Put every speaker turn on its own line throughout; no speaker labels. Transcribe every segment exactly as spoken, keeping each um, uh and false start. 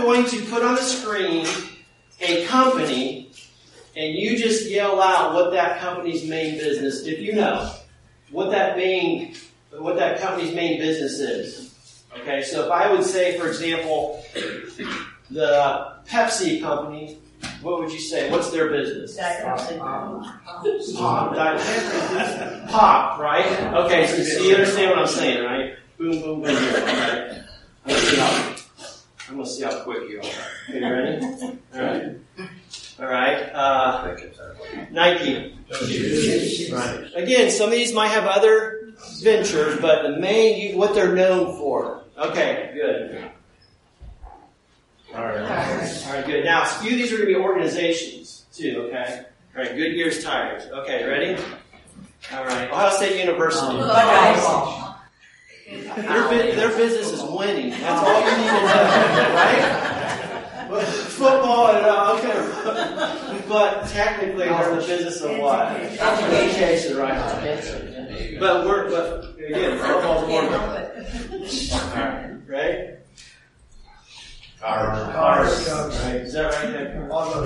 going to put on the screen a company, and you just yell out what that company's main business, if you know, what that main, what that company's main business is. Okay, so if I would say, for example, the Pepsi company, what would you say? What's their business? Pop. Pop, Pop, right? Okay, so, so you understand what I'm saying, right? Boom, boom, boom. Okay. I'm gonna see how, I'm gonna see how quick you are. Okay, you ready? All right. All right. Uh, Nike. Right. Again, some of these might have other ventures, but the main, what they're known for. Okay, good. All right. All right, good. Now, a few of these are going to be organizations, too, okay? All right, Goodyear's Tires. Okay, ready? All right. Ohio State University.
Oh,
Their, their business is winning. That's all you need to know, right? Football and uh, okay, but technically they're in the business of what? Education, right? But we're, but again, football's more. All right, right?
Cars.
Cars. Right. Is that right there?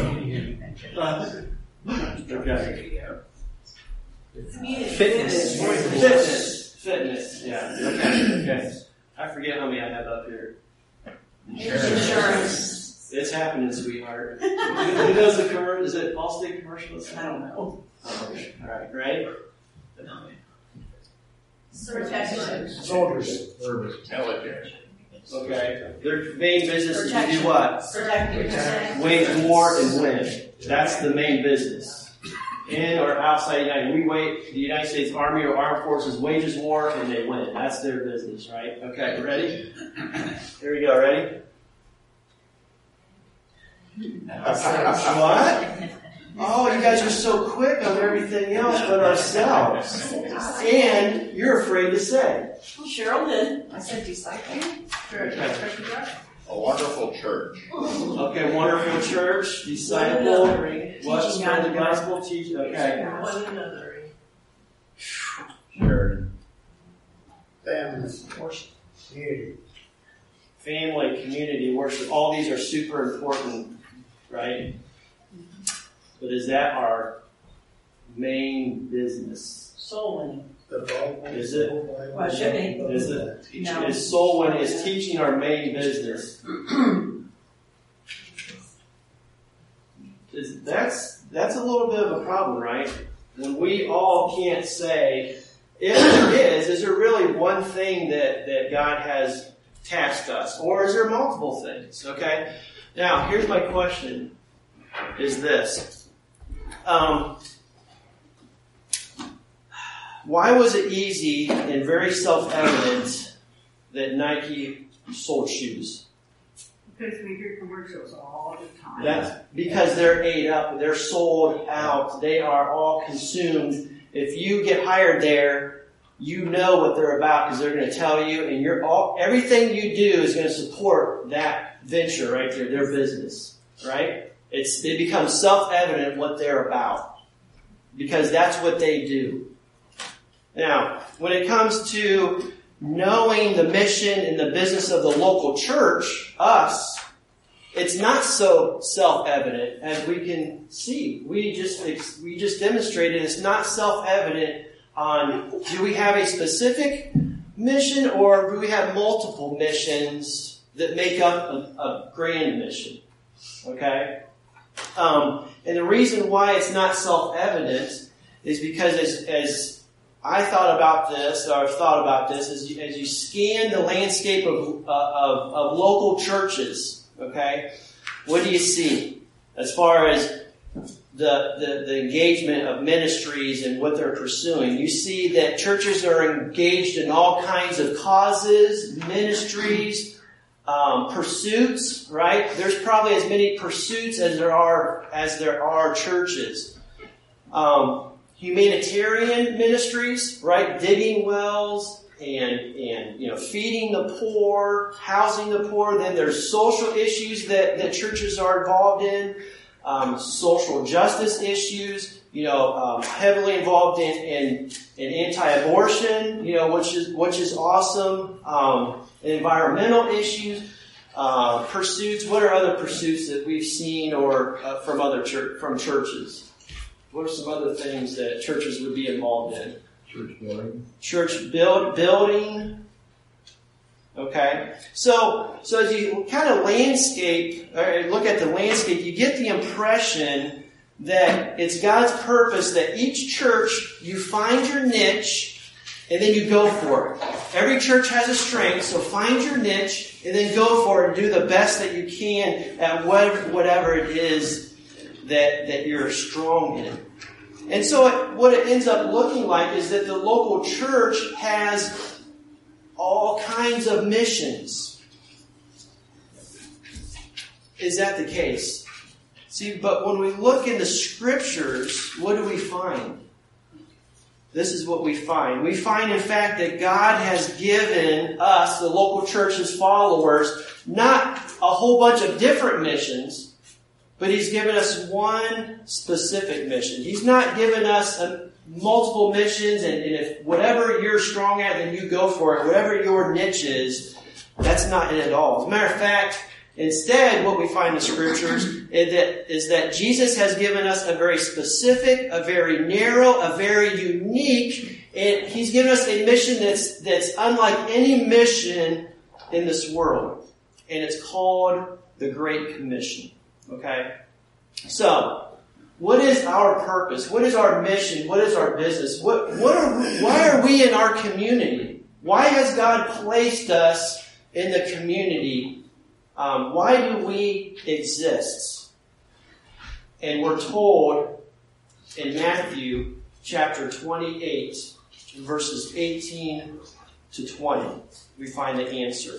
Okay. Fitness. Fitness. Fitness. Yeah. Okay. Okay. I forget how many I have up here.
Insurance.
It's happening, sweetheart. Who knows the commercial? Is it Allstate commercials? I don't know. Oh, okay. All right. Right?
Protection.
Soldiers. Military.
Okay. Their main business is to do what?
Protect.
Wage war and win. That's the main business. In or outside the United, we wait. The United States Army or Armed Forces wages war and they win. That's their business, right? Okay, ready? Here we go. Ready? What? Oh, you guys are so quick on everything else but ourselves. And you're afraid to say.
Well, Cheryl did. I said discipling.
A wonderful church.
Okay, wonderful church, disciple, what? Spread the gospel, teach. Okay.
One another.
Sure.
Family. Community.
Family, community, worship. All these are super important, right? But is that our main business?
Soul winning.
Is it?
Well, it should be.
Is it?
No.
Is soul winning? Is teaching our main business? is, that's that's a little bit of a problem, right? When we all can't say, if there is, is there really one thing that, that God has tasked us? Or is there multiple things? Okay? Now, here's my question, is this. Um, why was it easy and very self-evident that Nike sold shoes?
Because we hear commercials all the time.
That's because they're ate up. They're sold out. They are all consumed. If you get hired there, you know what they're about because they're going to tell you, and you're all everything you do is going to support that venture right there, their business, right? It's it becomes self-evident what they're about because that's what they do. Now, when it comes to knowing the mission and the business of the local church, us, it's not so self-evident as we can see. We just we just demonstrated it's not self-evident on do we have a specific mission or do we have multiple missions that make up a, a grand mission. Okay? Um, and the reason why it's not self-evident is because as, as I thought about this, or I've thought about this, as you, as you scan the landscape of, uh, of, of local churches, okay, what do you see as far as the, the, the engagement of ministries and what they're pursuing? You see that churches are engaged in all kinds of causes, ministries, um, pursuits, right? There's probably as many pursuits as there are as there are churches. Um, Humanitarian ministries, right? Digging wells and, and, you know, feeding the poor, housing the poor. Then there's social issues that, that churches are involved in. Um, social justice issues, you know, um, heavily involved in, in, in anti-abortion, you know, which is, which is awesome. Um, environmental issues. uh, pursuits. What are other pursuits that we've seen or uh, from other church from churches? What are some other things that churches would be involved in?
Church building.
Church build building. Okay, so so as you kind of landscape or look at the landscape, you get the impression that it's God's purpose that each church, you find your niche and then you go for it. Every church has a strength, so find your niche and then go for it and do the best that you can at whatever, whatever it is that, that you're strong in. And so it, what it ends up looking like is that the local church has all kinds of missions. Is that the case? See, but when we look in the scriptures, what do we find? This is what we find. We find, in fact, that God has given us, the local church's followers, not a whole bunch of different missions, but He's given us one specific mission. He's not given us a, multiple missions, and, and if whatever you're strong at, then you go for it. Whatever your niche is, that's not it at all. As a matter of fact, instead, what we find in the scriptures is that, is that Jesus has given us a very specific, a very narrow, a very unique, and He's given us a mission that's, that's unlike any mission in this world. And it's called the Great Commission. Okay? So, what is our purpose? What is our mission? What is our business? What, what are we, why are we in our community? Why has God placed us in the community? Um, why do we exist? And we're told in Matthew chapter twenty-eight, verses eighteen to twenty, we find the answer.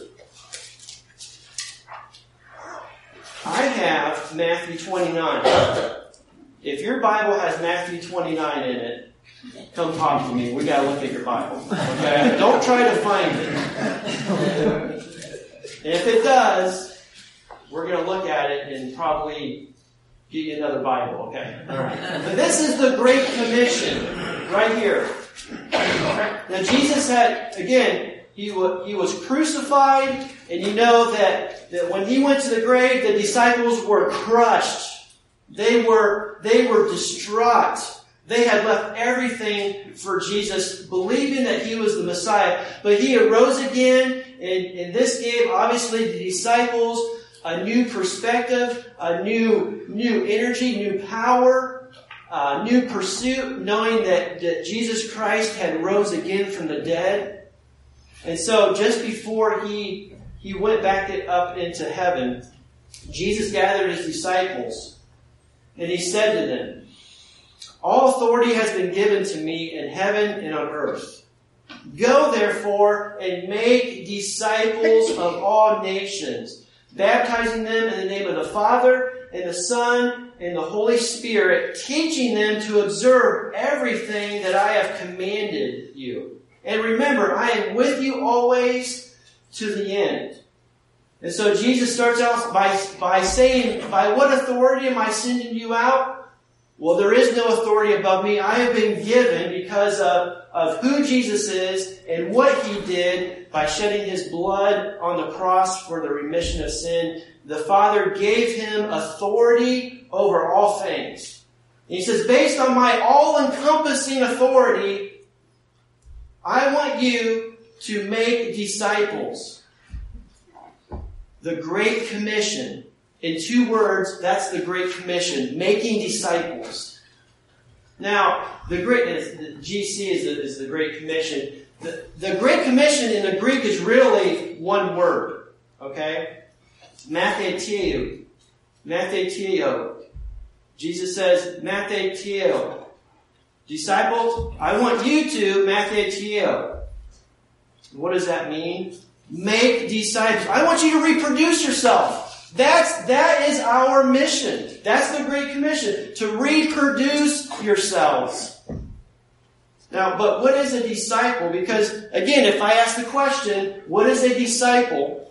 I have Matthew twenty-nine. If your Bible has Matthew twenty-nine in it, come talk to me. We got to look at your Bible. Okay? Don't try to find it. And if it does, we're going to look at it and probably get you another Bible. Okay? All right. But this is the Great Commission right here. Now Jesus had, again, he was, he was crucified, and you know that, that when He went to the grave, the disciples were crushed. They were, they were distraught. They had left everything for Jesus, believing that He was the Messiah. But He arose again, and, and this gave, obviously, the disciples a new perspective, a new, new energy, new power, uh, new pursuit, knowing that, that Jesus Christ had rose again from the dead. And so, just before He, he went back up into heaven, Jesus gathered His disciples. And He said to them, all authority has been given to me in heaven and on earth. Go therefore and make disciples of all nations, baptizing them in the name of the Father and the Son and the Holy Spirit, teaching them to observe everything that I have commanded you. And remember, I am with you always to the end. And so Jesus starts out by, by saying, by what authority am I sending you out? Well, there is no authority above me. I have been given because of, of who Jesus is and what He did by shedding His blood on the cross for the remission of sin. The Father gave Him authority over all things. And He says, based on my all-encompassing authority, I want you to make disciples. The Great Commission. In two words, that's the Great Commission. Making disciples. Now, the Great, the G C is the, is the Great Commission. The, the Great Commission in the Greek is really one word. Okay? Matheteo. Matheteo. Jesus says, Matheteo. Disciples, I want you to Matheteo. What does that mean? Make disciples. I want you to reproduce yourself. That's, that is our mission. That's the Great Commission. To reproduce yourselves. Now, but what is a disciple? Because, again, if I ask the question, what is a disciple?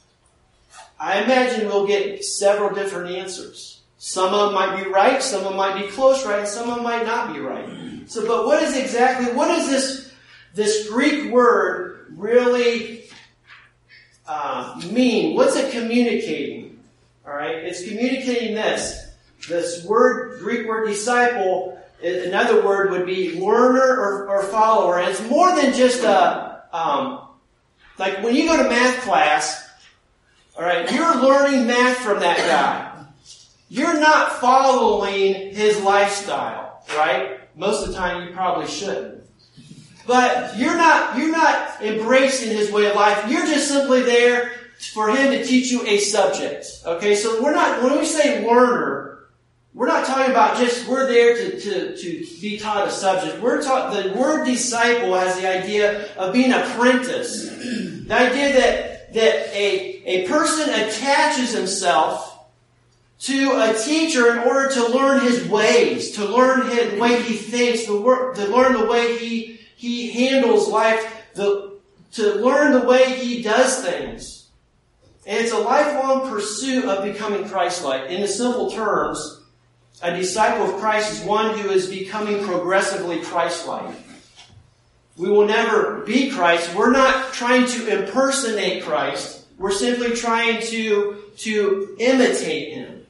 I imagine we'll get several different answers. Some of them might be right, some of them might be close right, and some of them might not be right. So, but what is exactly, what is this, this Greek word really uh, mean? What's it communicating? All right, it's communicating this. This word, Greek word disciple, another word would be learner or, or follower. And it's more than just a, um, like when you go to math class, all right, you're learning math from that guy. You're not following his lifestyle, right? Most of the time you probably shouldn't. But you're not, you're not embracing his way of life. You're just simply there for him to teach you a subject. Okay, so we're not, when we say learner, we're not talking about just, we're there to, to, to be taught a subject. We're taught, the word disciple has the idea of being apprentice. The idea that, that a, a person attaches himself to a teacher in order to learn his ways, to learn his, the way he thinks, to, work, to learn the way he, he handles life, the, to learn the way he does things. And it's a lifelong pursuit of becoming Christ-like. In the simple terms, a disciple of Christ is one who is becoming progressively Christ-like. We will never be Christ. We're not trying to impersonate Christ. We're simply trying to, to imitate him.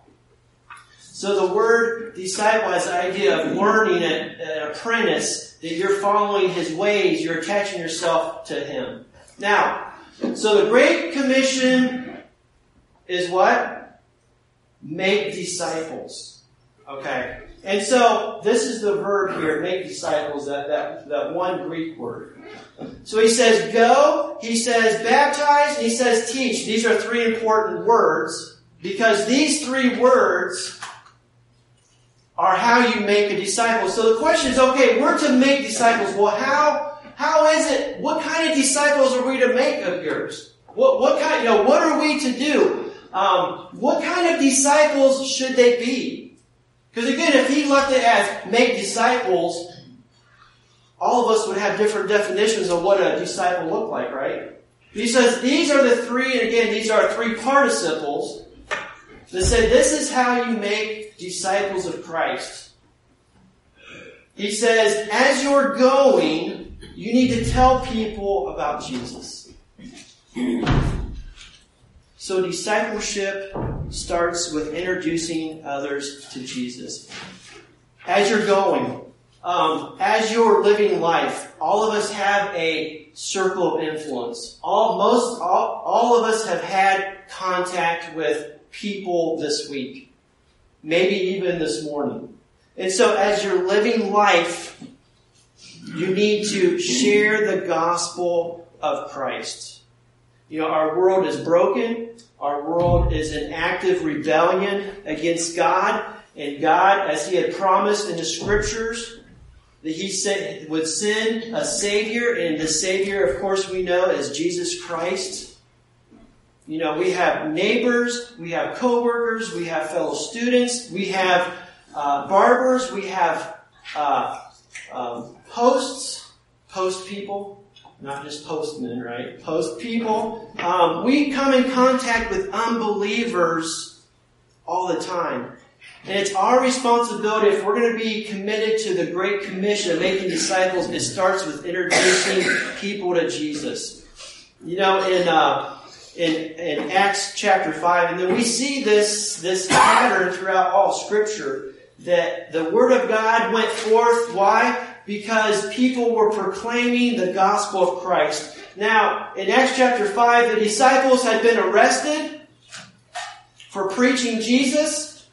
So the word disciple has the idea of learning, an, an apprentice, that you're following his ways, you're attaching yourself to him. Now, so the Great Commission is what? Make disciples. Okay. And so this is the verb here, make disciples, that, that, that one Greek word. So he says go, he says baptize, and he says teach. These are three important words because these three words are how you make a disciple. So the question is, okay, we're to make disciples. Well, how, how is it, what kind of disciples are we to make of yours? What, what kind, you know, what are we to do? Um, what kind of disciples should they be? Because again, if he left it as make disciples, all of us would have different definitions of what a disciple looked like, right? He says these are the three, and again, these are three participles that say this is how you make disciples of Christ. He says, as you're going, you need to tell people about Jesus. So discipleship starts with introducing others to Jesus. As you're going, um, as you're living life, all of us have a circle of influence. All, most, all, all of us have had contact with people this week. Maybe even this morning. And so as you're living life, you need to share the gospel of Christ. You know, our world is broken. Our world is in active rebellion against God. And God, as He had promised in the Scriptures, that He sent, would send a Savior. And the Savior, of course, we know is Jesus Christ. You know, we have neighbors, we have co-workers, we have fellow students, we have uh, barbers, we have uh, um, posts, post people. Not just postmen, right? Post people. Um, we come in contact with unbelievers all the time. And it's our responsibility, if we're going to be committed to the Great Commission of making disciples, it starts with introducing people to Jesus. You know, in uh, in, in Acts chapter five, and then we see this, this pattern throughout all Scripture, that the Word of God went forth. Why? Because people were proclaiming the gospel of Christ. Now, in Acts chapter five, the disciples had been arrested for preaching Jesus.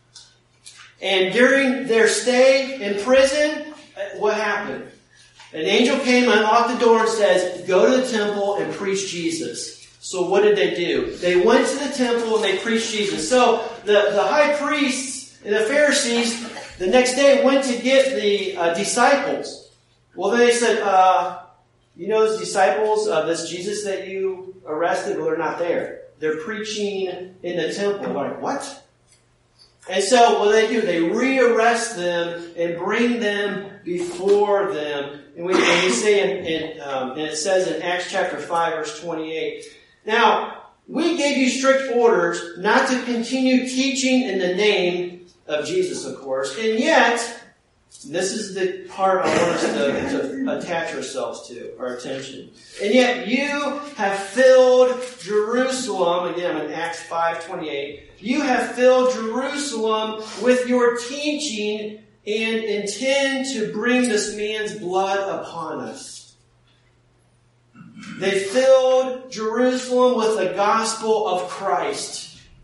And during their stay in prison, what happened? An angel came, unlocked the door, and says, go to the temple and preach Jesus. So what did they do? They went to the temple and they preached Jesus. So the, the high priests and the Pharisees the next day went to get the uh, disciples. Well, then they said, uh, you know those disciples, uh, this Jesus that you arrested, well, they're not there. They're preaching in the temple. Like, what? And so what they do, they re-arrest them and bring them before them. And we, and we say, in, in, um, and it says in Acts chapter five, verse twenty-eight, now, we gave you strict orders not to continue teaching in the name of Jesus, of course, and yet This is the part I want us to, to attach ourselves to, our attention. And yet you have filled Jerusalem, again in Acts five twenty-eight, you have filled Jerusalem with your teaching and intend to bring this man's blood upon us. They filled Jerusalem with the gospel of Christ.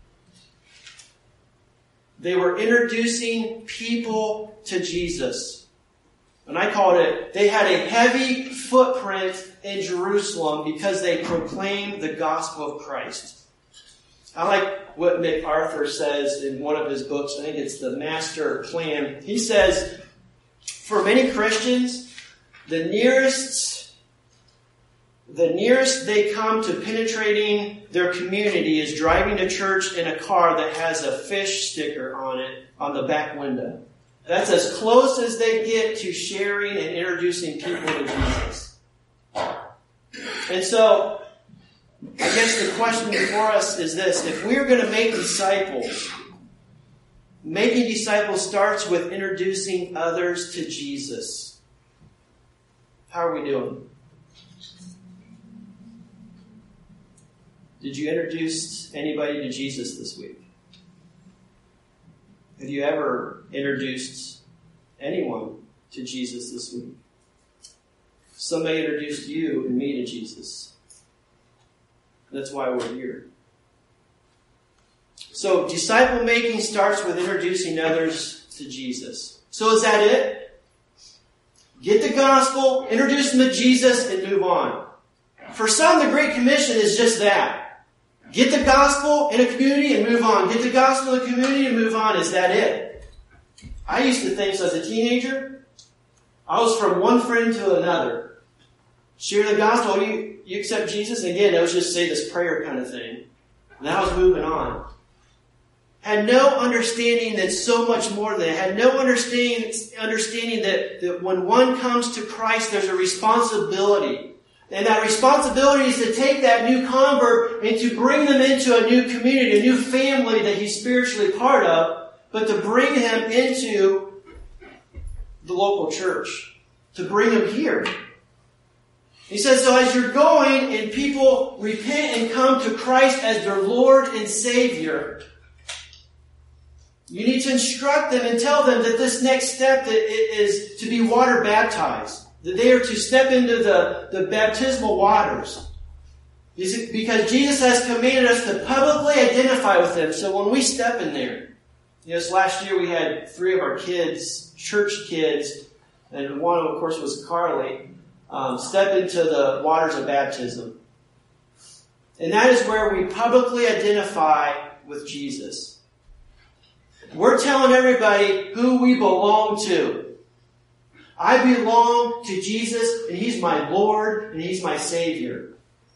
They were introducing people to Jesus. And I called it, they had a heavy footprint in Jerusalem because they proclaimed the gospel of Christ. I like what MacArthur says in one of his books. I think it's The Master Plan. He says, for many Christians, the nearest The nearest they come to penetrating their community is driving to church in a car that has a fish sticker on it on the back window. That's as close as they get to sharing and introducing people to Jesus. And so, I guess the question before us is this. If we're going to make disciples, making disciples starts with introducing others to Jesus. How are we doing? Did you introduce anybody to Jesus this week? Have you ever introduced anyone to Jesus this week? Somebody introduced you and me to Jesus. That's why we're here. So disciple making starts with introducing others to Jesus. So is that it? Get the gospel, introduce them to Jesus, and move on. For some, the Great Commission is just that. Get the gospel in a community and move on. Get the gospel in a community and move on. Is that it? I used to think so as a teenager. I was from one friend to another. Share the gospel. You, you accept Jesus? And again, I was just say this prayer kind of thing. And I was moving on. Had no understanding that so much more than that. Had no understanding, understanding that, that when one comes to Christ, there's a responsibility. And that responsibility is to take that new convert and to bring them into a new community, a new family that he's spiritually part of, but to bring him into the local church, to bring him here. He says, so as you're going and people repent and come to Christ as their Lord and Savior, you need to instruct them and tell them that this next step is to be water baptized. That they are to step into the, the baptismal waters. Because Jesus has commanded us to publicly identify with Him. So when we step in there, you know, this last year we had three of our kids, church kids, and one of course was Carly, um, step into the waters of baptism. And that is where we publicly identify with Jesus. We're telling everybody who we belong to. I belong to Jesus, and He's my Lord, and He's my Savior.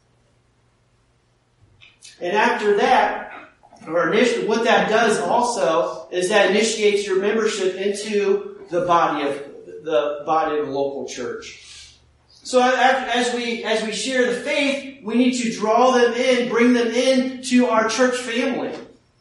And after that, or what that does also, is that initiates your membership into the body of the body of the local church. So as we as we share the faith, we need to draw them in, bring them into our church family.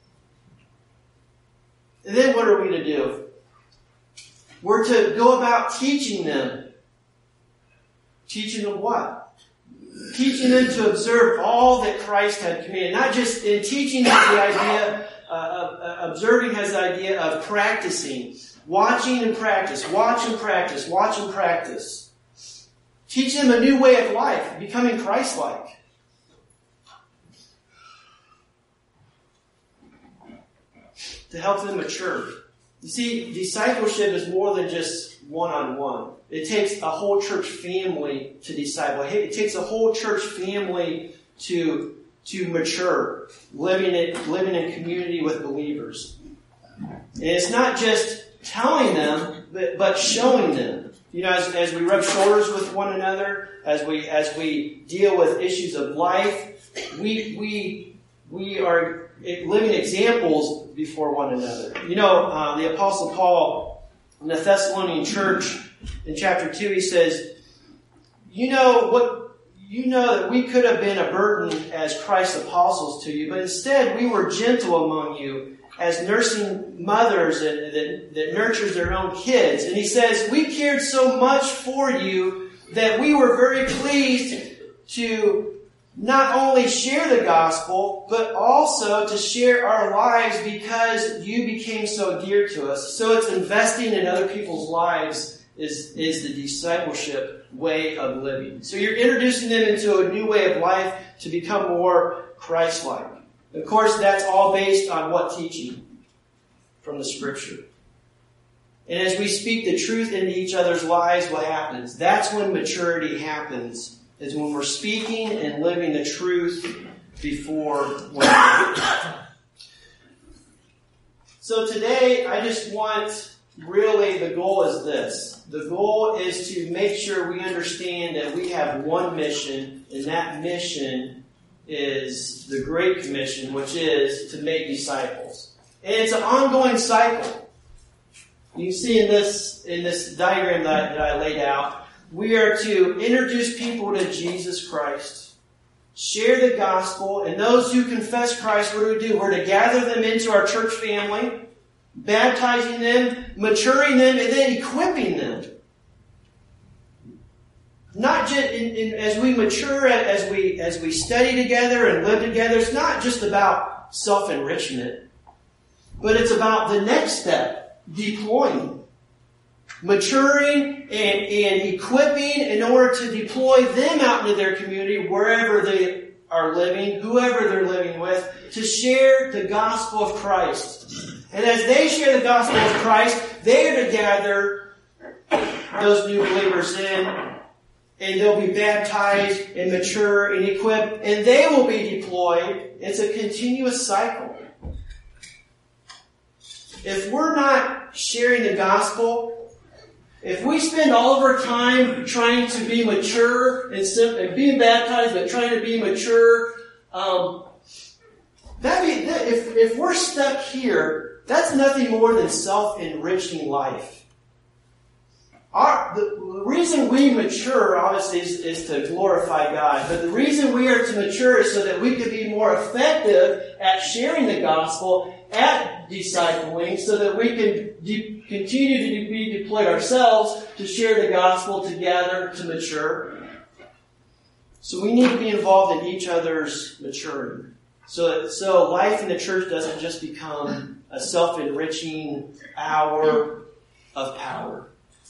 And then what are we to do? We're to go about teaching them. Teaching them what? Teaching them to observe all that Christ had commanded. Not just in teaching has the idea, uh, of, uh, observing has the idea of practicing. Watching and practice. Watch and practice. Watch and practice. Teach them a new way of life. Becoming Christ-like. To help them mature. You see, discipleship is more than just one-on-one. It takes a whole church family to disciple. It takes a whole church family to, to mature, living in, living in community with believers. And it's not just telling them, but, but showing them. You know, as, as we rub shoulders with one another, as we as we deal with issues of life, we we we are living examples before one another. You know, uh, the Apostle Paul in the Thessalonian church in chapter two, he says, you know what you know that we could have been a burden as Christ's apostles to you, but instead we were gentle among you as nursing mothers and, that, that nurtures their own kids. And he says, we cared so much for you that we were very pleased to not only share the gospel, but also to share our lives because you became so dear to us. So it's investing in other people's lives is, is the discipleship way of living. So you're introducing them into a new way of life to become more Christ-like. Of course, that's all based on what teaching? From the Scripture. And as we speak the truth into each other's lives, what happens? That's when maturity happens, is when we're speaking and living the truth before one another. So today, I just want, really, the goal is this. The goal is to make sure we understand that we have one mission, and that mission is the Great Commission, which is to make disciples. And it's an ongoing cycle. You can see in this in this diagram that I, that I laid out, we are to introduce people to Jesus Christ, share the gospel, and those who confess Christ, what do we do? We're to gather them into our church family, baptizing them, maturing them, and then equipping them. Not just in, in, as we mature, as we as we study together and live together. It's not just about self-enrichment, but it's about the next step, deploying, maturing, and, and equipping in order to deploy them out into their community, wherever they are living, whoever they're living with, to share the gospel of Christ. And as they share the gospel of Christ, they are to gather those new believers in. And they'll be baptized and mature and equipped, and they will be deployed. It's a continuous cycle. If we're not sharing the gospel, if we spend all of our time trying to be mature and, sim- and being baptized, but trying to be mature, um, that be, that, if, if we're stuck here, that's nothing more than self-enriching life. Our, the reason we mature, obviously, is, is to glorify God. But the reason we are to mature is so that we can be more effective at sharing the gospel, at discipling, so that we can de- continue to be deployed ourselves to share the gospel together to mature. So we need to be involved in each other's maturing. So, that, so life in the church doesn't just become a self-enriching hour of power.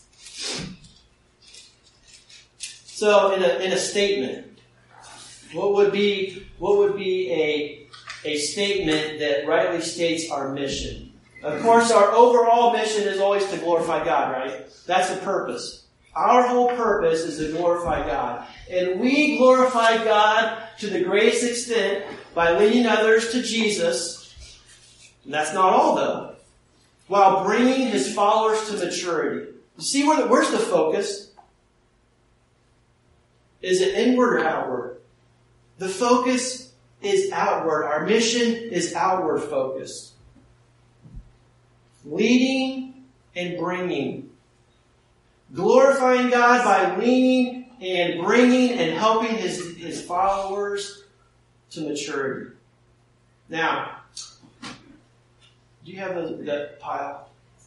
So, in a in a statement, what would be what would be a a statement that rightly states our mission? Of course, our overall mission is always to glorify God, right? That's the purpose. Our whole purpose is to glorify God, and we glorify God to the greatest extent by leading others to Jesus. And that's not all, though. While bringing His followers to maturity. You see where the, where's the focus? Is it inward or outward? The focus is outward. Our mission is outward focused. Leading and bringing. Glorifying God by leading and bringing and helping His, His followers to maturity. Now, do you have a, that pile?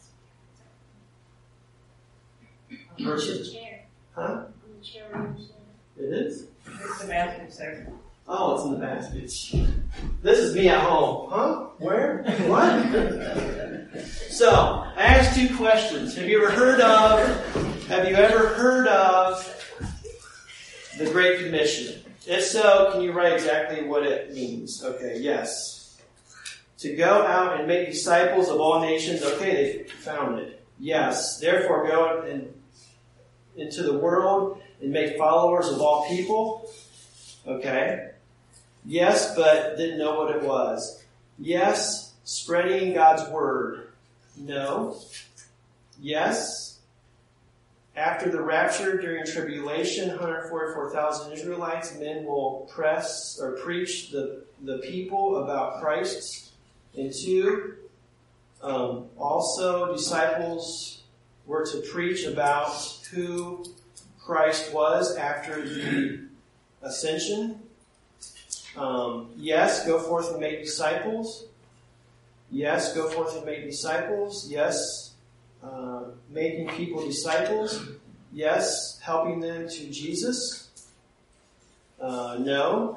Verses. Huh? It is?
It's the bathroom, sir.
Oh, it's in the baskets. This is me at home. Huh? Where? What? So, I asked two questions. Have you ever heard of, have you ever heard of the Great Commission? If so, can you write exactly what it means? Okay, yes. To go out and make disciples of all nations. Okay, they found it. Yes. Therefore, go and into the world and make followers of all people. Okay. Yes, but didn't know what it was. Yes, spreading God's word. No. Yes. After the rapture, during tribulation, one hundred forty-four thousand Israelites, men will press or preach the, the people about Christ. And two, um, also disciples were to preach about who Christ was after the ascension. Um, yes, go forth and make disciples. Yes, go forth and make disciples. Yes, uh, making people disciples. Yes, helping them to Jesus. Uh, no.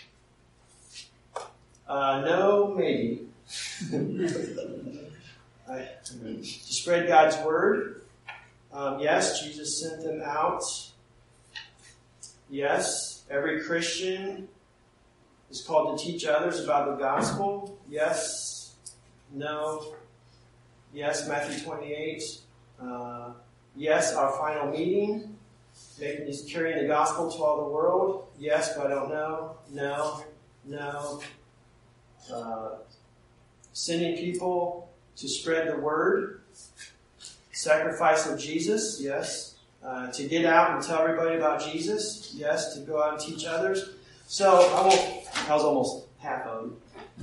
Uh, no, maybe. I, to spread God's word. Um, yes, Jesus sent them out. Yes, every Christian is called to teach others about the gospel. Yes, no. Yes, Matthew twenty-eight. Uh, yes, our final meeting. Making is carrying the gospel to all the world. Yes, but I don't know. No, no. Uh, sending people to spread the word. Sacrifice of Jesus. Yes. Uh, to get out and tell everybody about Jesus. Yes. To go out and teach others. So I won't. I was almost half of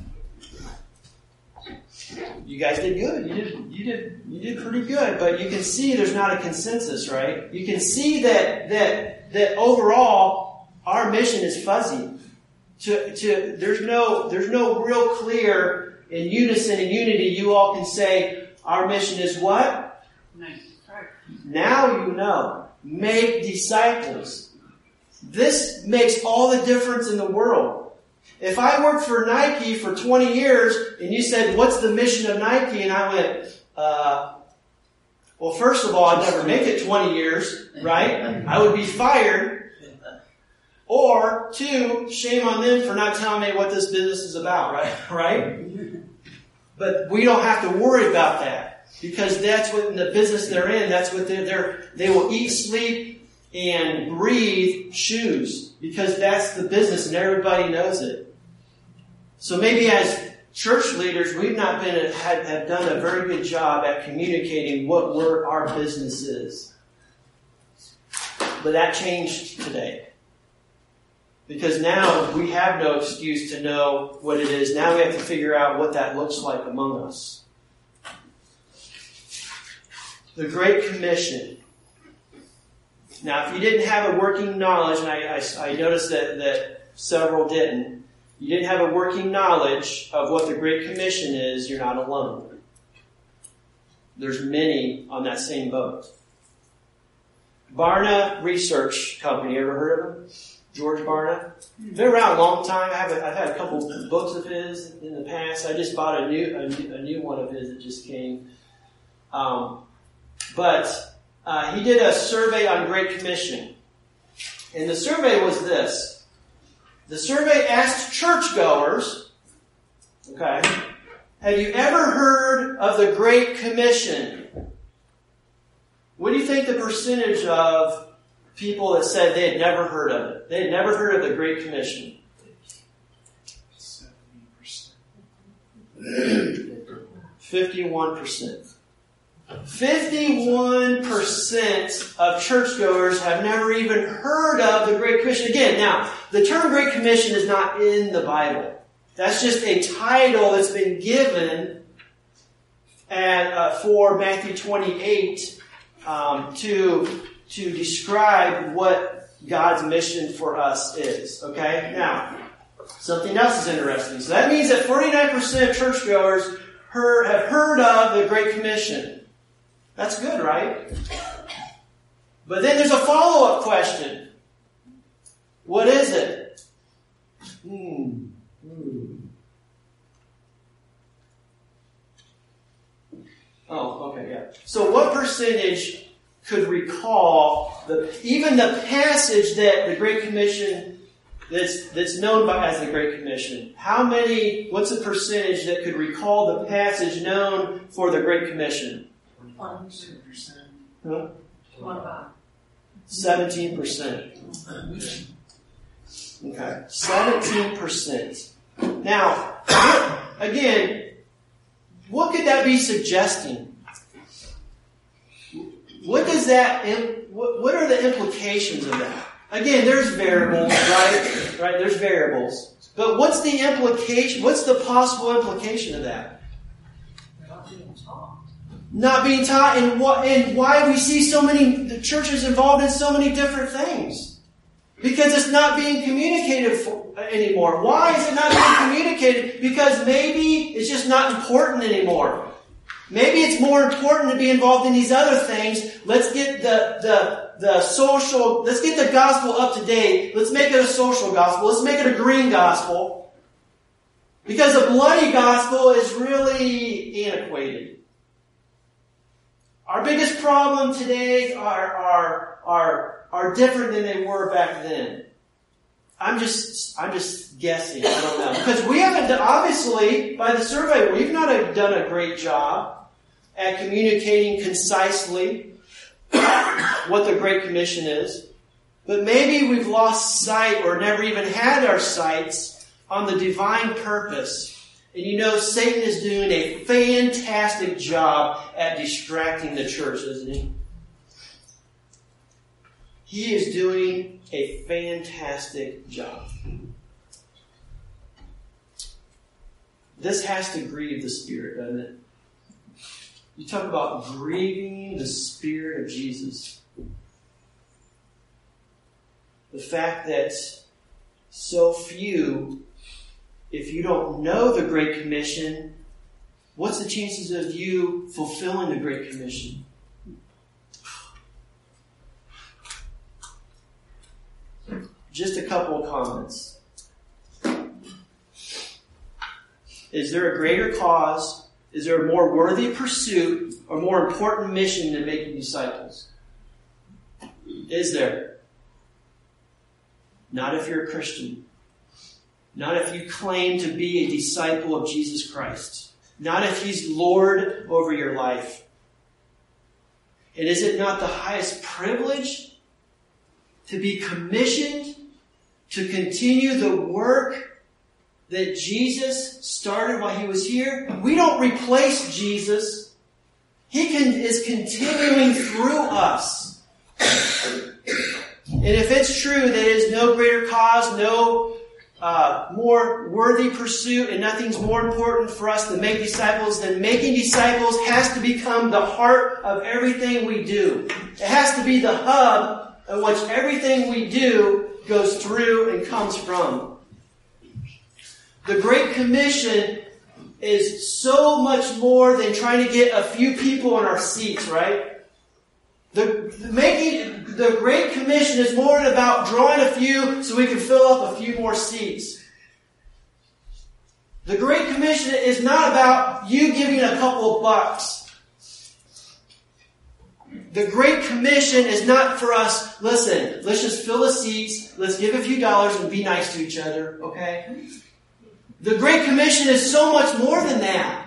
it. You guys did good. You did. You did. You did pretty good. But you can see there's not a consensus, right? You can see that that that overall our mission is fuzzy. To to there's no there's no real clear in unison and unity. You all can say our mission is what?
Nice. Right.
Now you know. Make disciples. This makes all the difference in the world. If I worked for Nike for twenty years and you said, what's the mission of Nike? And I went, uh, well, first of all, I'd never make it twenty years, right? I would be fired. Or, two, shame on them for not telling me what this business is about, right? Right? But we don't have to worry about that. Because that's what in the business they're in, that's what they're, they're they will eat, sleep, and breathe shoes. Because that's the business and everybody knows it. So maybe as church leaders, we've not been a, have, have done a very good job at communicating what we're, our business is. But that changed today. Because now we have no excuse to know what it is. Now we have to figure out what that looks like among us. The Great Commission. Now, if you didn't have a working knowledge, and I, I, I noticed that, that several didn't, you didn't have a working knowledge of what the Great Commission is, you're not alone. There's many on that same boat. Barna Research Company, ever heard of them? George Barna. Been around a long time. I have a, I've had a couple of books of his in the past. I just bought a new a new, a new one of his that just came. Um, but uh, he did a survey on Great Commission, and the survey was this. The survey asked churchgoers, "Okay, have you ever heard of the Great Commission?" What do you think the percentage of people that said they had never heard of it? They had never heard of the Great Commission.
seventy percent.
fifty-one percent. fifty-one percent of churchgoers have never even heard of the Great Commission. Again, now, the term Great Commission is not in the Bible. That's just a title that's been given at, uh, for Matthew twenty-eight um, to to describe what God's mission for us is. Okay? Now, something else is interesting. So that means that forty-nine percent of churchgoers heard, have heard of the Great Commission. That's good, right? But then there's a follow-up question. What is it? Hmm. Hmm. Oh, okay, yeah. So what percentage could recall the even the passage that the Great Commission that's that's known by as the Great Commission? How many? What's the percentage that could recall the passage known for the Great Commission?
One
percent.
Huh?
What about?
Seventeen percent. Okay, seventeen percent. Now, again, what could that be suggesting? What does that? What, what are the implications of that? Again, there's variables, right? Right, there's variables. But what's the implication? What's the possible implication of that?
Not being taught.
Not being taught, and what and why we see so many the churches involved in so many different things. Because it's not being communicated for, anymore. Why is it not being communicated? Because maybe it's just not important anymore. Maybe it's more important to be involved in these other things. Let's get the, the, the social, let's get the gospel up to date. Let's make it a social gospel. Let's make it a green gospel. Because the bloody gospel is really antiquated. Our biggest problem today are, are, are, are different than they were back then. I'm just, I'm just guessing. I don't know. Because we haven't done, obviously, by the survey, we've not done a great job at communicating concisely what the Great Commission is. But maybe we've lost sight or never even had our sights on the divine purpose. And you know, Satan is doing a fantastic job at distracting the church, isn't he? He is doing a fantastic job. This has to grieve the Spirit, doesn't it? You talk about grieving the Spirit of Jesus. The fact that so few, if you don't know the Great Commission, what's the chances of you fulfilling the Great Commission? Just a couple of comments. Is there a greater cause? Is there a more worthy pursuit or more important mission than making disciples? Is there? Not if you're a Christian. Not if you claim to be a disciple of Jesus Christ. Not if He's Lord over your life. And is it not the highest privilege to be commissioned to continue the work that Jesus started while He was here? We don't replace Jesus. He can, is continuing through us. And if it's true that there is no greater cause, no uh, more worthy pursuit, and nothing's more important for us to make disciples, then making disciples has to become the heart of everything we do. It has to be the hub in which everything we do goes through and comes from. The Great Commission is so much more than trying to get a few people in our seats, right? The, the making the Great Commission is more about drawing a few so we can fill up a few more seats. The Great Commission is not about you giving a couple of bucks. The Great Commission is not for us, listen, let's just fill the seats, let's give a few dollars and be nice to each other, okay? The Great Commission is so much more than that.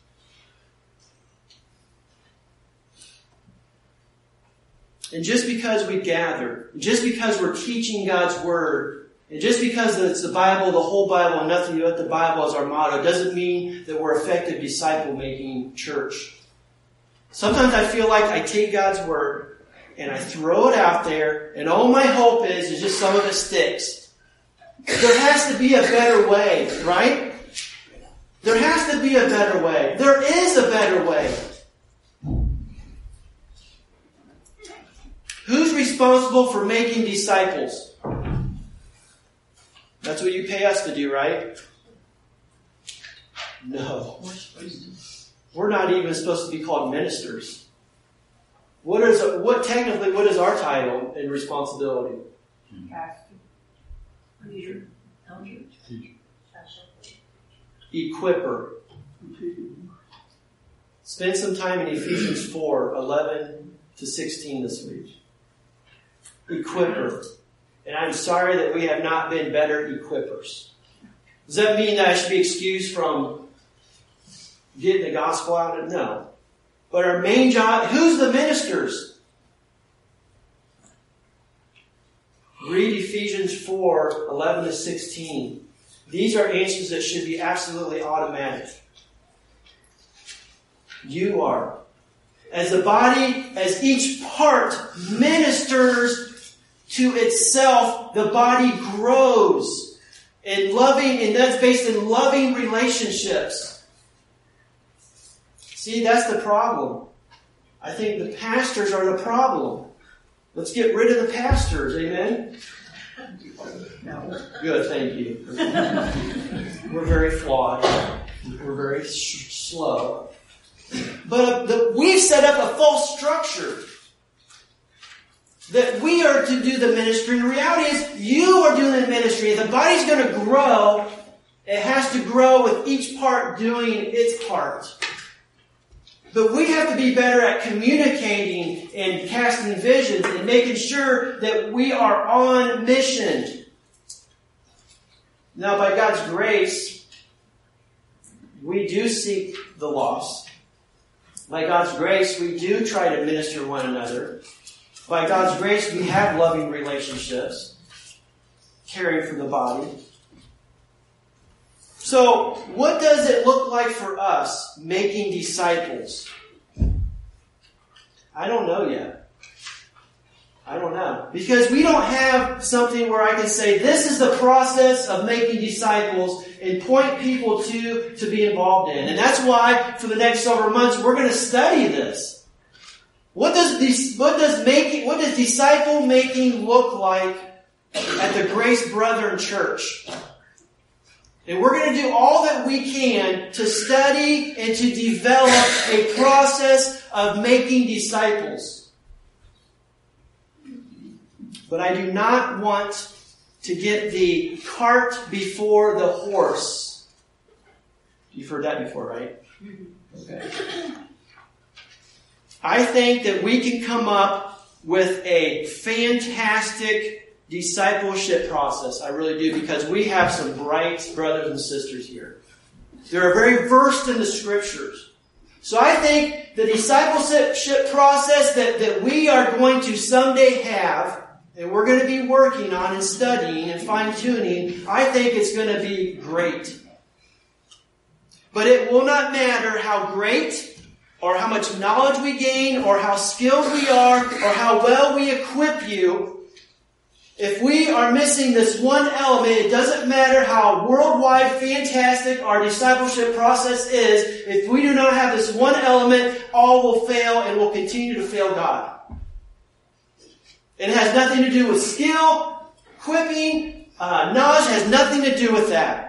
And just because we gather, just because we're teaching God's Word, and just because it's the Bible, the whole Bible, and nothing but the Bible as our motto, doesn't mean that we're effective disciple-making church. Sometimes I feel like I take God's Word and I throw it out there, and all my hope is is just some of it sticks. There has to be a better way, right? There has to be a better way. There is a better way. Who's responsible for making disciples? That's what you pay us to do, right? No. We're not even supposed to be called ministers. What is what technically what is our title and responsibility?
Pastor.
Leader. Elder.
Equipper. Spend some time in Ephesians four, eleven to sixteen this week. Equipper. And I'm sorry that we have not been better equippers. Does that mean that I should be excused from getting the gospel out? No. But our main job, who's the ministers? Read Ephesians four, eleven to sixteen. These are answers that should be absolutely automatic. You are. As the body, as each part ministers to itself, the body grows in loving, and that's based in loving relationships. See, that's the problem. I think the pastors are the problem. Let's get rid of the pastors, amen?
No.
Good, thank you. We're very flawed. We're very sh- slow. But the, we've set up a false structure that we are to do the ministry. And the reality is, you are doing the ministry. If the body's going to grow, it has to grow with each part doing its part. But we have to be better at communicating and casting visions and making sure that we are on mission. Now, by God's grace, we do seek the lost. By God's grace, we do try to minister one another. By God's grace, we have loving relationships, caring for the body. So, what does it look like for us making disciples? I don't know yet. I don't know. Because we don't have something where I can say, this is the process of making disciples and point people to, to be involved in. And that's why, for the next several months, we're going to study this. What does this, what does making, what does disciple making look like at the Grace Brethren Church? And we're going to do all that we can to study and to develop a process of making disciples. But I do not want to get the cart before the horse. You've heard that before, right? Okay. I think that we can come up with a fantastic discipleship process. I really do, because we have some bright brothers and sisters here. They're very versed in the scriptures. So I think the discipleship process that, that we are going to someday have, and we're going to be working on and studying and fine-tuning, I think it's going to be great. But it will not matter how great or how much knowledge we gain or how skilled we are or how well we equip you. If we are missing this one element, it doesn't matter how worldwide fantastic our discipleship process is. If we do not have this one element, all will fail and will continue to fail God. It has nothing to do with skill, equipping, uh, knowledge. It has nothing to do with that.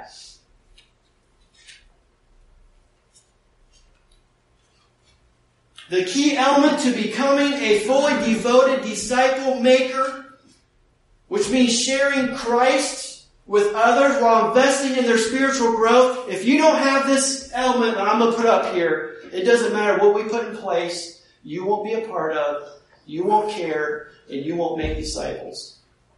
The key element to becoming a fully devoted disciple maker, which means sharing Christ with others while investing in their spiritual growth. If you don't have this element that I'm going to put up here, it doesn't matter what we put in place. You won't be a part of, you won't care, and you won't make disciples.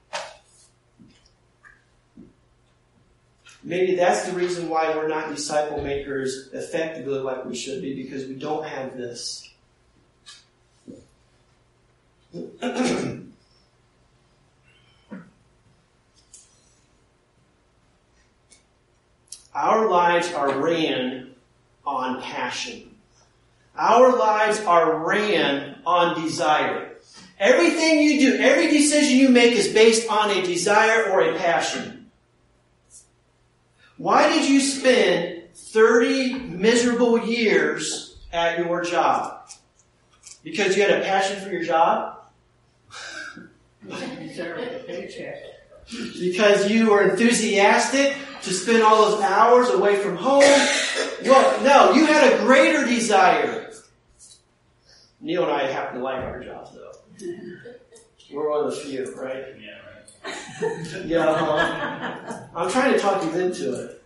Maybe that's the reason why we're not disciple makers effectively like we should be, because we don't have this. Our lives are ran on passion. Our lives are ran on desire. Everything you do, every decision you make is based on a desire or a passion. Why did you spend thirty miserable years at your job? Because you had a passion for your job?
Deserve a paycheck.
Because you were enthusiastic to spend all those hours away from home? Well, no, you had a greater desire. Neil and I happen to like our jobs, though. We're one of the few, right?
Yeah, right.
Yeah, uh-huh. I'm trying to talk you into it.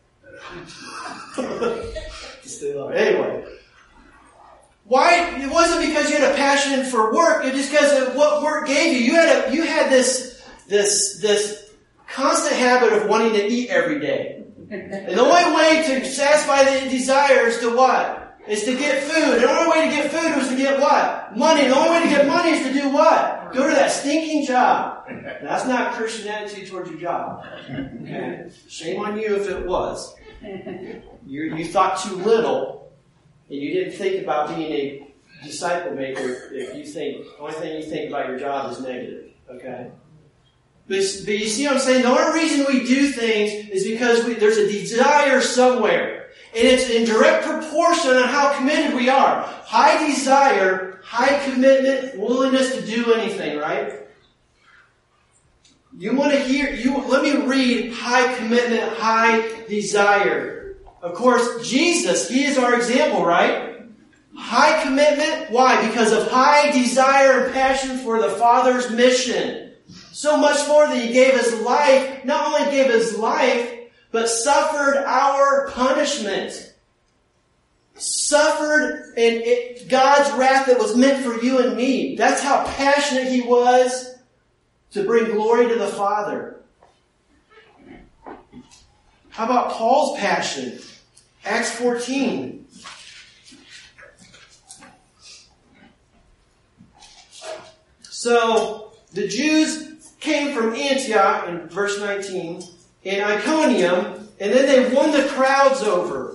Stay long. Anyway. Why? It wasn't because you had a passion for work. It was just because of what work gave you. You had a, you had this, this, this constant habit of wanting to eat every day. And the only way to satisfy the desire is to what? Is to get food. And the only way to get food was to get what? Money. And the only way to get money is to do what? Go to that stinking job. That's not Christian attitude towards your job. Okay? Shame on you if it was. You, you thought too little. And you didn't think about being a disciple maker if you think, the only thing you think about your job is negative. Okay? But, but you see what I'm saying? The only reason we do things is because we, there's a desire somewhere. And it's in direct proportion on how committed we are. High desire, high commitment, willingness to do anything, right? You want to hear, you let me read high commitment, high desire. Of course, Jesus, He is our example, right? High commitment. Why? Because of high desire and passion for the Father's mission. So much more that He gave His life, not only gave His life, but suffered our punishment. Suffered in it, God's wrath that was meant for you and me. That's how passionate He was to bring glory to the Father. How about Paul's passion? Acts fourteen. So, the Jews came from Antioch in verse nineteen, and Iconium, and then they won the crowds over.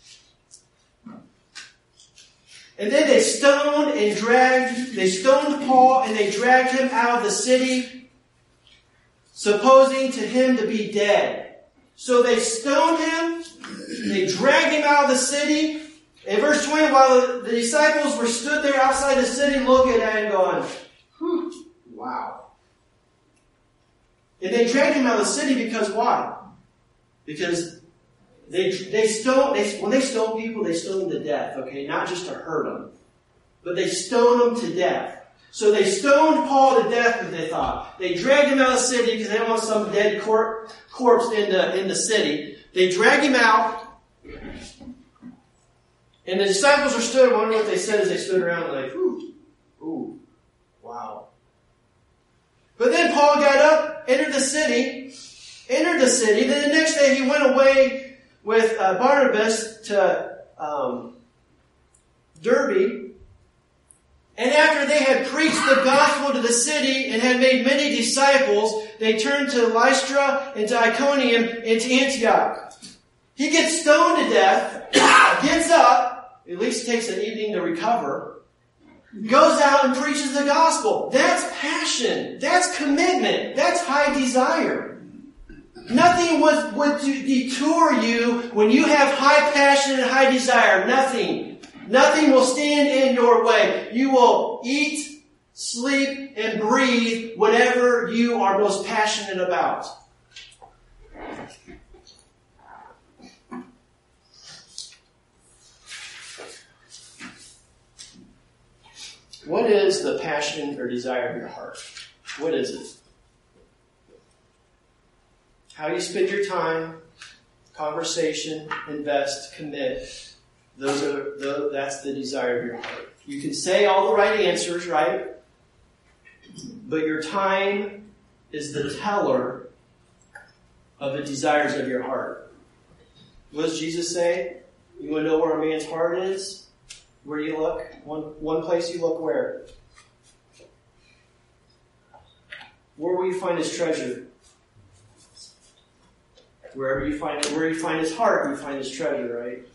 And then they stoned and dragged, they stoned Paul and they dragged him out of the city, supposing to him to be dead. So they stoned him, they dragged him out of the city. In verse twenty, while the disciples were stood there outside the city looking at it and going, hmm, wow. And they dragged him out of the city because why? Because they they stone they, when they stone people, they stone them to death. Okay, not just to hurt them, but they stone them to death. So they stoned Paul to death, as they thought. They dragged him out of the city because they didn't want some dead cor- corpse in the in the city. They dragged him out, and the disciples were stood. I wonder what they said as they stood around, like, "Ooh, ooh, wow." But then Paul got up, entered the city, entered the city. Then the next day he went away with uh, Barnabas to um, Derbe. And after they had preached the gospel to the city and had made many disciples, they turned to Lystra and to Iconium and to Antioch. He gets stoned to death, gets up, at least takes an evening to recover, goes out and preaches the gospel. That's passion. That's commitment. That's high desire. Nothing would, would detour you when you have high passion and high desire. Nothing. Nothing will stand in your way. You will eat, sleep, and breathe whatever you are most passionate about. What is the passion or desire of your heart? What is it? How you spend your time, conversation, invest, commit. Those are the, that's the desire of your heart. You can say all the right answers, right? But your time is the teller of the desires of your heart. What does Jesus say? You want to know where a man's heart is? Where do you look? One one place you look where? Where will you find his treasure? Wherever you find it, where you find his heart, you find his treasure, right?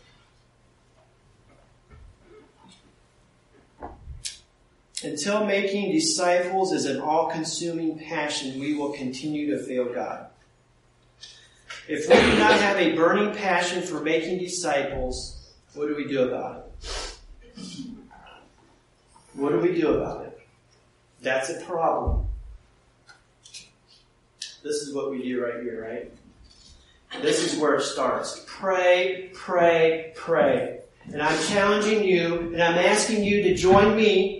Until making disciples is an all-consuming passion, we will continue to fail God. If we do not have a burning passion for making disciples, what do we do about it? What do we do about it? That's a problem. This is what we do right here, right? This is where it starts. Pray, pray, pray. And I'm challenging you, and I'm asking you to join me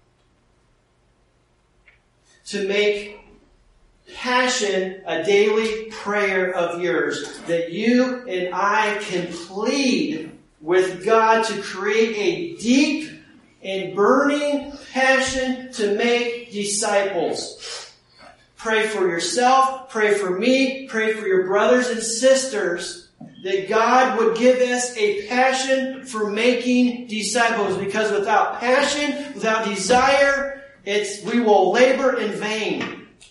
to make passion a daily prayer of yours, that you and I can plead with God to create a deep and burning passion to make disciples. Pray for yourself, pray for me, pray for your brothers and sisters, that God would give us a passion for making disciples, because without passion, without desire, It's we will labor in vain.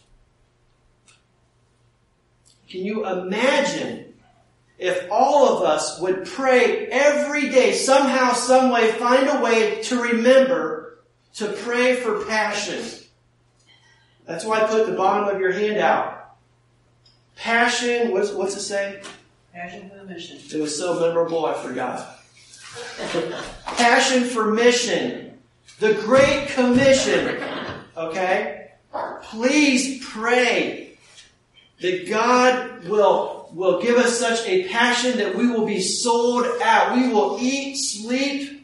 Can you imagine if all of us would pray every day, somehow, some way, find a way to remember to pray for passion? That's why I put the bottom of your handout. Passion, what's, what's it say?
Passion for the mission.
It was so memorable, I forgot. Passion for mission. The Great Commission, okay? Please pray. that God will, will give us such a passion that we will be sold out. We will eat, sleep,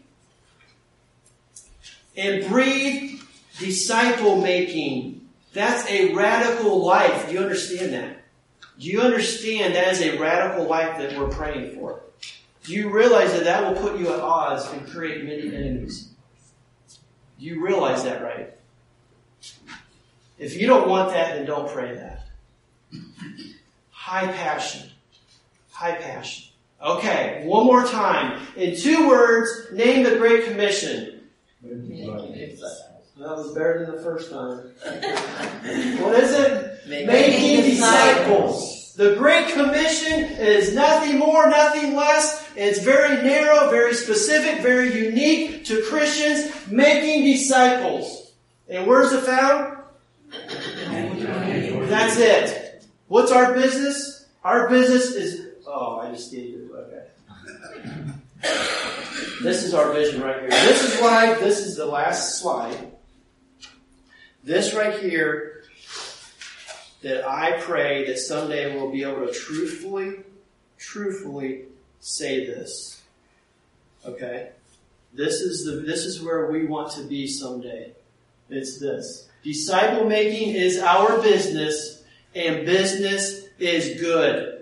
and breathe disciple making. That's a radical life. Do you understand that? Do you understand that is a radical life that we're praying for? Do you realize that that will put you at odds and create many enemies? Do you realize that, right? If you don't want that, then don't pray that. High passion. High passion. Okay, one more time. In two words, name the Great Commission. That was better than the first time. What is it? Making, Making disciples. disciples. The Great Commission is nothing more, nothing less. It's very narrow, very specific, very unique to Christians. Making disciples. And where's it found? That's it. What's our business? Our business is... Oh, I just gave you... Okay. This is our vision right here. This is why... This is the last slide. This right here, that I pray that someday we'll be able to truthfully, truthfully say this. Okay? This is the this is where we want to be someday. It's this. Disciple making is our business, and business is good.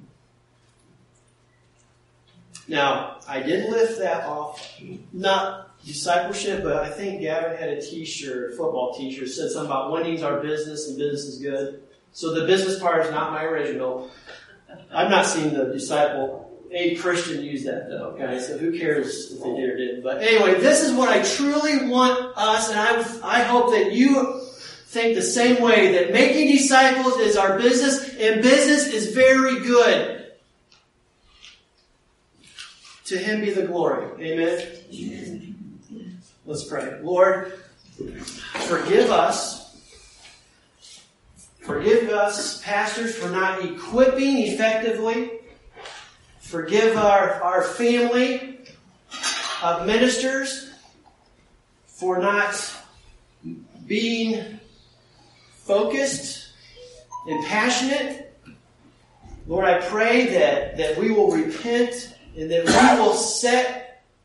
Now, I did lift that off. Not discipleship, but I think Gavin had a t-shirt, a football t-shirt, said something about winning's our business and business is good. So the business part is not my original. I've not seen the disciple, a Christian use that though, okay? So who cares if they did or didn't. But anyway, this is what I truly want us, and I, I hope that you think the same way, that making disciples is our business, and business is very good. To Him be the glory. Amen? Amen. Let's pray. Lord, forgive us. Forgive us, pastors, for not equipping effectively. Forgive our, our family of ministers for not being focused and passionate. Lord, I pray that, that we will repent and that we will set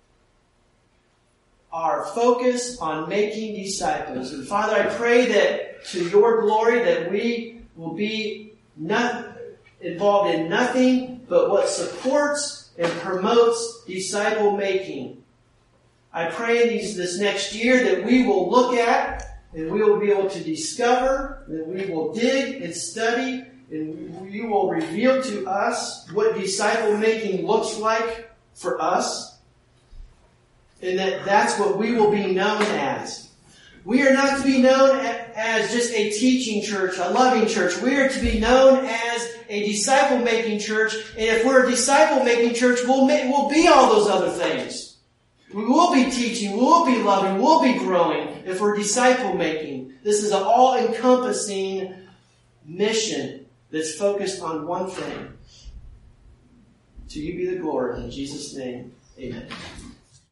our focus on making disciples. And Father, I pray that to your glory that we will be not involved in nothing but what supports and promotes disciple making. I pray in these, this next year that we will look at and we will be able to discover, that we will dig and study, and you will reveal to us what disciple making looks like for us. And that that's what we will be known as. We are not to be known as just a teaching church, a loving church. We are to be known as a disciple-making church. And if we're a disciple-making church, we'll, make, we'll be all those other things. We will be teaching, we will be loving, we'll be growing if we're disciple-making. This is an all-encompassing mission that's focused on one thing. To you be the glory. In Jesus' name, amen.